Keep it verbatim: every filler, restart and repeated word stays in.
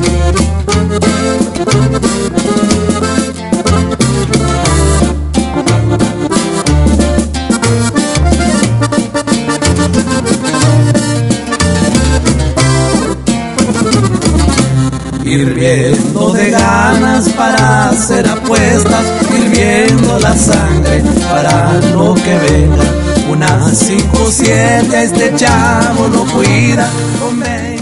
Hirviendo de ganas para hacer apuestas, hirviendo la sangre para lo que venga. Una cinco siete a este chavo lo cuida, hombre.